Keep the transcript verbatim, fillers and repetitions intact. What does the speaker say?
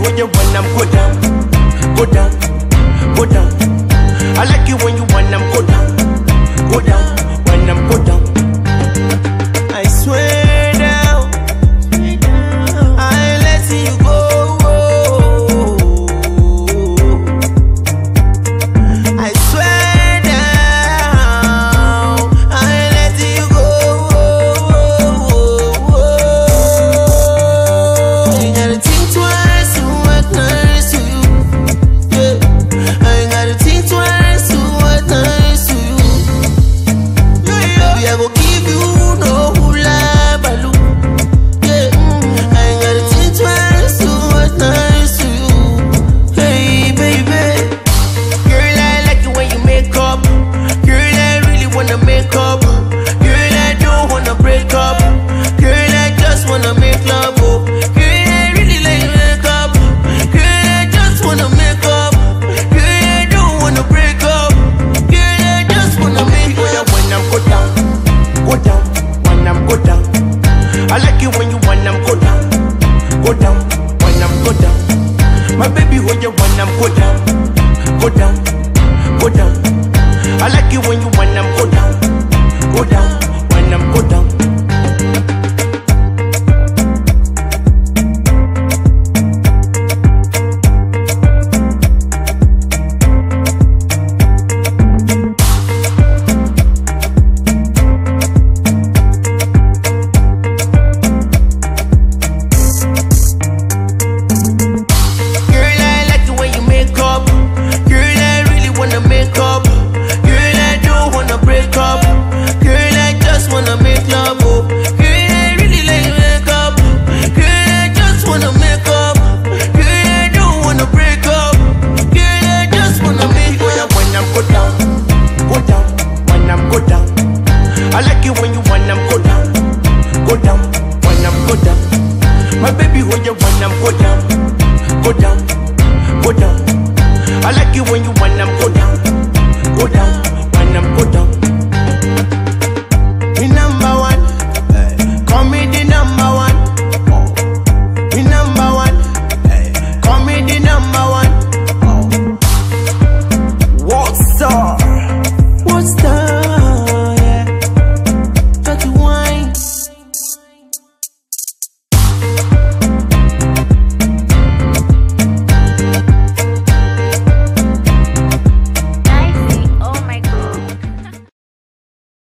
when you when I'm go down, go down, go down. I like it when you when I'm go down, go down, when I'm go down. I swear down, I ain't letting you go. I swear down, I ain't letting you go. You gotta think twice to what nice to you. Yeah, I ain't gotta think twice to what nice to you. Baby, I go give you no hula baloo. Yeah, I ain't gotta think twice to what nice to you. Hey, baby, girl, I like it when you make up. Girl, I really wanna make up. Girl, I don't wanna break up. Girl, I just wanna make love. Oh, girl, I really like to make up. Girl, I just wanna make up. Girl, I don't wanna break up. Girl, I just wanna make love. When I'm go down, go down, when I'm go down. I like it when you when I'm go down, go down, when I'm go down. My baby, when you when I'm go down, go down, go down. I like it when you when I'm go down, go down, when I'm go down. Girl, I like it when you make up. Girl, I really wanna make up. Girl, I don't wanna break up. Girl, I just wanna make love. Oh, girl, I really like to make up. Girl, I just wanna make up. Girl, I don't wanna break up. Girl, I just wanna make love. When I'm go down, go down, when I'm go down. I like it when you when I'm go down, go down, when I'm go down. My baby, when you when I'm go down, go down, go down. I like it when you when I'm go down, go down.